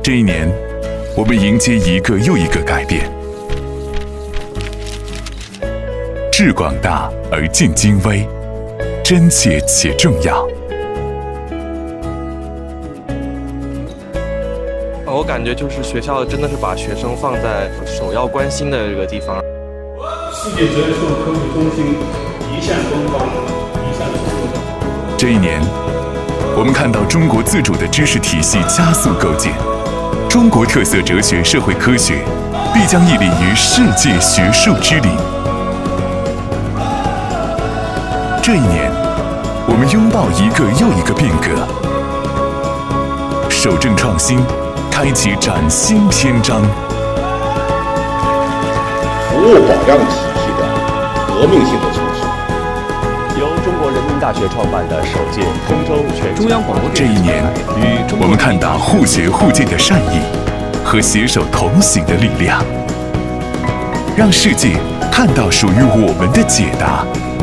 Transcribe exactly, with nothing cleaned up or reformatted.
这一年，我们迎接一个又一个改变，致广大而尽精微，真切且重要。 我感觉就是学校真的是把学生放在首要关心的这个地方。 世界哲学科学中心一向东方，一向东方。 这一年，我们看到中国自主的知识体系加速构建，中国特色哲学社会科学必将屹立于世界学术之林。这一年，我们拥抱一个又一个变革，守正创新，开启崭新篇章。 服务保障体系的革命性的城市， 由中国人民大学创办的首届中州全中央广播这一年，我们看到互学互鉴的善意和携手同行的力量，让世界看到属于我们的解答。